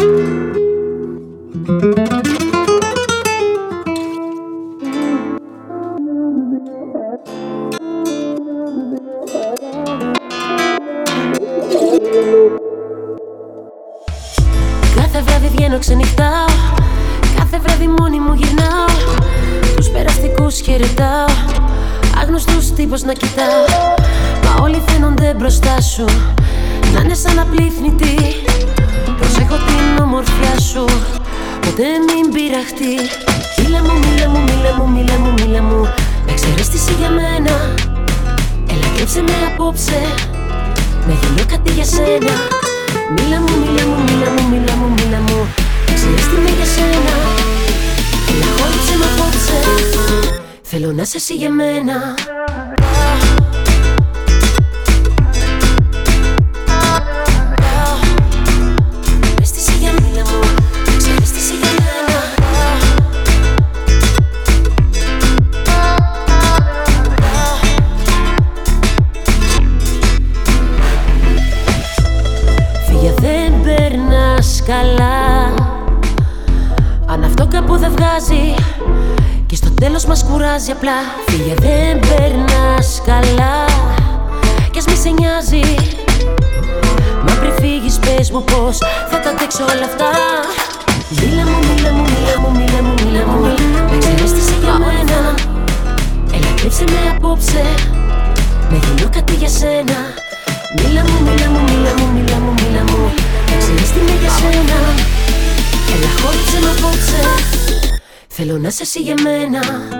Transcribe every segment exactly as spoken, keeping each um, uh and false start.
Κάθε βράδυ βγαίνω, ξενυχτάω. Κάθε βράδυ μόνη μου γυρνάω. Τους περαστικούς χαιρετάω. Άγνωστους τύπος να κοιτάω. Μα όλοι φαίνονται μπροστά σου να είναι σαν απλήθνητοι. Προσέχω την ομορφιά σου, ποτέ μην πειραχτεί. Μίλα μου, μίλα μου, μίλα μου, μίλα μου, μίλα μου. Να ξέρεις τι είσαι για μένα. Έλα κρύψε με απόψε, να γίνω κάτι για σένα. Μίλα μου, μίλα μου, μίλα μου, μίλα μου, μίλα μου. Να ξέρεις τι είμαι για σένα. Έλα χώριψε με απόψε, θέλω να είσαι εσύ για μένα. Καλά. Αν αυτό κάπου δεν βγάζει και στο τέλος μας κουράζει απλά. Φύγε, δεν περνάς καλά κι ας μη σε νοιάζει. Μα πριν φύγεις πες μου πως θα τα αντέξω όλα αυτά. Μίλα μου, μίλα μου, μίλα μου, μίλα μου, μίλα μου. Να ξέρεις τι είσαι για μένα. Έλα κρύψε με απόψε, να γίνω κάτι για σένα. Μίλα μου, μίλα μου, μίλα μου, μίλα μου, μίλα μου. Να ξέρεις τι είμαι για σένα. Έλα χώριψε με απόψε, θέλω να είσαι εσύ για μένα.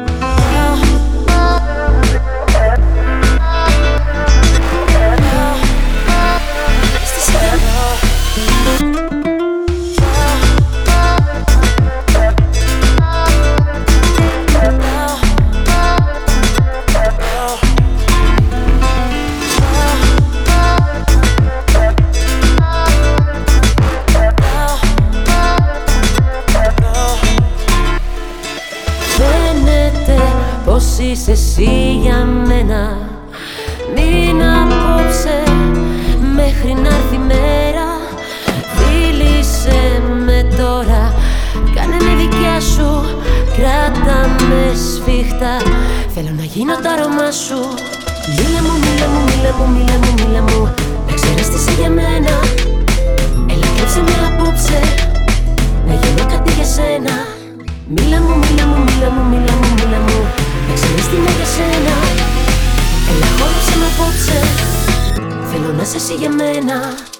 Πως είσαι εσύ για μένα. Μην απόψε μέχρι να έρθει η μέρα. Φίλησε με τώρα, κάνε με δικιά σου. Κράτα με σφιχτά, θέλω να γίνω το άρωμά σου. Μίλα μου, μίλα μου, μίλα μου, μίλα μου, μίλα μου. Να ξέρεις τι είσαι για μένα. Έλα κρύψε με απόψε, να γίνω κάτι για σένα. Μίλα μου, μίλα μου, μίλα μου, μίλα μου, μίλα μου. Να ξέρεις τι είμαι για σένα. Έλα χώριψε με απόψε, θέλω να είσαι εσύ για μένα.